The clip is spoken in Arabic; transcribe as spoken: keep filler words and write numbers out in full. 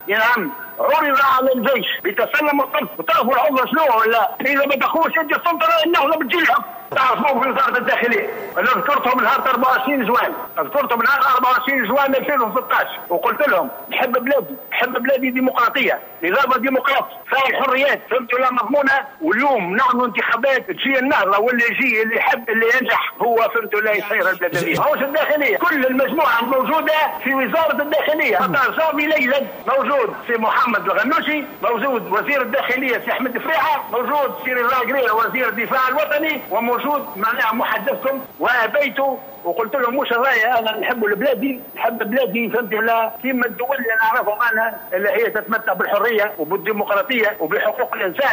نعم، عرض على الجيش بتسلم الطب. وتعرفوا العضو شنو ولا؟ اذا ما دخلوش يد السلطه النهضه بتجيلهم. تعرفوا في وزاره الداخليه انا ذكرتهم نهار أربعة وعشرين جوان، ذكرتهم نهار أربعة وعشرين جوان ألفين وستة عشر وقلت لهم نحب بلادي، نحب بلادي ديمقراطيه، نظام ديمقراطي، فيها الحريات، فهمتوا لا مضمونه، واليوم نعملوا انتخابات تجي النهضه واللي يجي اللي يحب اللي ينجح هو فهمتوا لا يسير البلاد هذه. ماهوش الداخليه، كل المجموعه الموجوده في وزاره الداخليه، جامي ليلى موجود سي محمد الغنوشي، موجود وزير الداخليه سي احمد فريحه، موجود سي رضا قريره وزير الدفاع الوطني، وموجود معناها محدثكم. وابيتوا وقلت لهم مش الراي انا نحب بلادي، نحب بلادي فهمت ولا؟ كيما الدول اللي نعرفهم انا اللي هي تتمتع بالحريه وبالديمقراطيه وبحقوق الانسان.